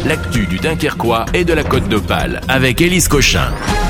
l'actu du Dunkerquois et de la Côte d'Opale avec Élise Cochin.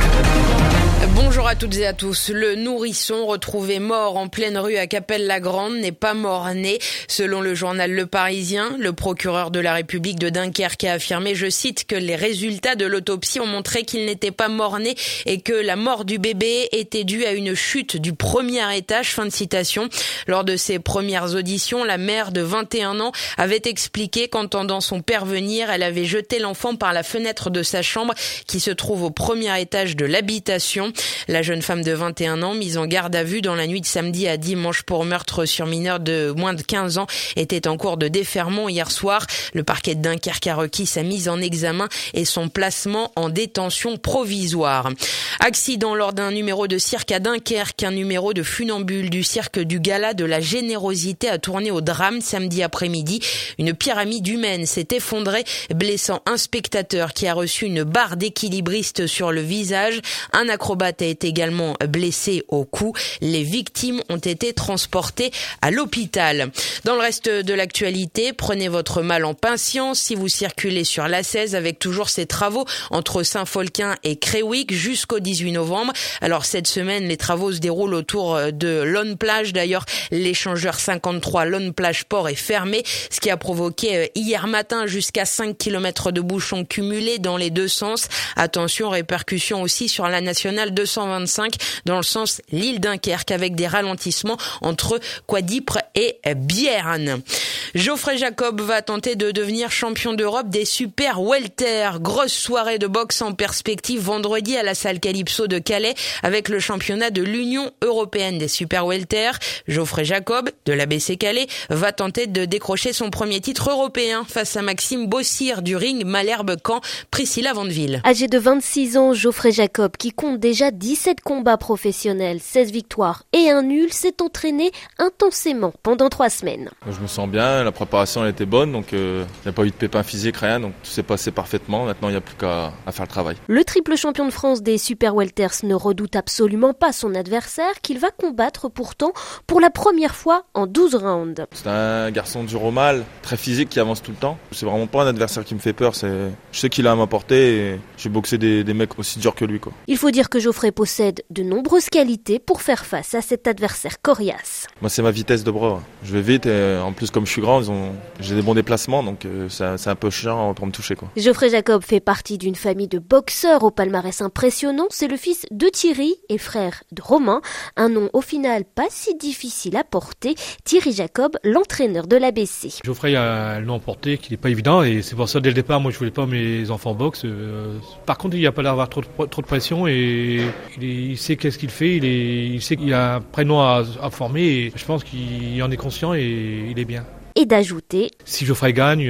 Bonjour à toutes et à tous. Le nourrisson retrouvé mort en pleine rue à Cappelle-la-Grande n'est pas mort-né. Selon le journal Le Parisien, le procureur de la République de Dunkerque a affirmé, je cite, que les résultats de l'autopsie ont montré qu'il n'était pas mort-né et que la mort du bébé était due à une chute du premier étage. Fin de citation. Lors de ses premières auditions, la mère de 21 ans avait expliqué qu'entendant son père venir, elle avait jeté l'enfant par la fenêtre de sa chambre qui se trouve au premier étage de l'habitation. La jeune femme de 21 ans, mise en garde à vue dans la nuit de samedi à dimanche pour meurtre sur mineur de moins de 15 ans, était en cours de déferment hier soir. Le parquet de Dunkerque a requis sa mise en examen et son placement en détention provisoire. Accident lors d'un numéro de cirque à Dunkerque. Un numéro de funambule du cirque du Gala de la Générosité a tourné au drame samedi après-midi. Une pyramide humaine s'est effondrée, blessant un spectateur qui a reçu une barre d'équilibriste sur le visage. Un acrobate a été également blessé au cou. Les victimes ont été transportées à l'hôpital. Dans le reste de l'actualité, prenez votre mal en patience si vous circulez sur l'A16 avec toujours ces travaux entre Saint-Folquin et Créwick jusqu'au 18 novembre. Alors cette semaine, les travaux se déroulent autour de Lone Plage. D'ailleurs, l'échangeur 53 Lone Plage Port est fermé, ce qui a provoqué hier matin jusqu'à 5 km de bouchons cumulés dans les deux sens. Attention, répercussions aussi sur la nationale 225 dans le sens Lille-Dunkerque avec des ralentissements entre Quadipre et Bierne. Geoffrey Jacob va tenter de devenir champion d'Europe des super welter. Grosse soirée de boxe en perspective vendredi à la salle Calypso de Calais avec le championnat de l'Union européenne des super welter. Geoffrey Jacob de l'ABC Calais va tenter de décrocher son premier titre européen face à Maxime Bossir du ring Malherbe-Caen. Priscilla Vandeville. Âgé de 26 ans, Geoffrey Jacob, qui compte déjà 17 combats professionnels, 16 victoires et un nul, s'est entraîné intensément pendant 3 semaines. Je me sens bien, la préparation elle était bonne, donc il n'y a pas eu de pépins physiques, rien, donc tout s'est passé parfaitement. Maintenant, il n'y a plus qu'à faire le travail. Le triple champion de France des super welters ne redoute absolument pas son adversaire, qu'il va combattre pourtant pour la première fois en 12 rounds. C'est un garçon dur au mal, très physique, qui avance tout le temps. C'est vraiment pas un adversaire qui me fait peur, je sais qu'il a à m'apporter et j'ai boxé des mecs aussi durs que lui, quoi. Il faut dire que Geoffrey possède de nombreuses qualités pour faire face à cet adversaire coriace. Moi, c'est ma vitesse de bras. Je vais vite et en plus, comme je suis grand, j'ai des bons déplacements, donc c'est un peu chiant pour me toucher, quoi. Geoffrey Jacob fait partie d'une famille de boxeurs au palmarès impressionnant. C'est le fils de Thierry et frère de Romain. Un nom au final pas si difficile à porter. Thierry Jacob, l'entraîneur de l'ABC. Geoffrey a le nom porté qui n'est pas évident et c'est pour ça dès le départ, moi je voulais pas mes enfants boxe. Par contre, il n'a pas l'air d'avoir trop de pression et il sait qu'est-ce qu'il fait. Il sait qu'il a un prénom à former et je pense qu'il en est conscient et il est bien. Et d'ajouter: si Geoffrey gagne,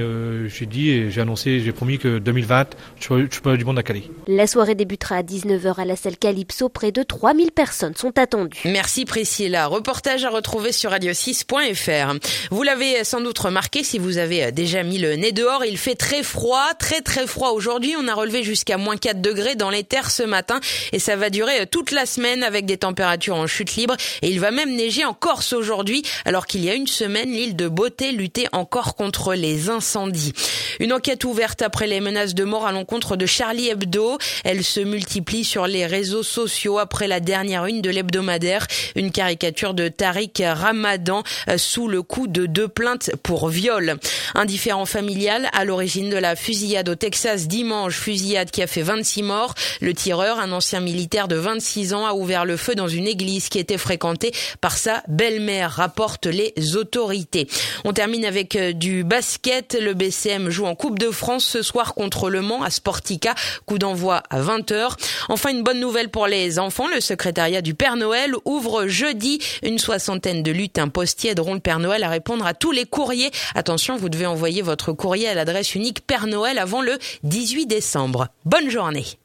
j'ai promis que 2020, je ferai du monde à Calais. La soirée débutera à 19h à la salle Calypso. Près de 3000 personnes sont attendues. Merci Priscilla. Reportage à retrouver sur radio6.fr. Vous l'avez sans doute remarqué si vous avez déjà mis le nez dehors, il fait très froid aujourd'hui. On a relevé jusqu'à moins 4 degrés dans les terres ce matin et ça va durer toute la semaine avec des températures en chute libre. Et il va même neiger en Corse aujourd'hui, alors qu'il y a une semaine, l'île de Beauté lutter encore contre les incendies. Une enquête ouverte après les menaces de mort à l'encontre de Charlie Hebdo. Elle se multiplie sur les réseaux sociaux après la dernière une de l'hebdomadaire. Une caricature de Tariq Ramadan sous le coup de 2 plaintes pour viol. Un différend familial à l'origine de la fusillade au Texas dimanche. Fusillade qui a fait 26 morts. Le tireur, un ancien militaire de 26 ans, a ouvert le feu dans une église qui était fréquentée par sa belle-mère, rapportent les autorités. On termine avec du basket. Le BCM joue en Coupe de France ce soir contre Le Mans à Sportica. Coup d'envoi à 20h. Enfin, une bonne nouvelle pour les enfants. Le secrétariat du Père Noël ouvre jeudi. Une 60aine de lutins postiers aideront le Père Noël à répondre à tous les courriers. Attention, vous devez envoyer votre courrier à l'adresse unique Père Noël avant le 18 décembre. Bonne journée.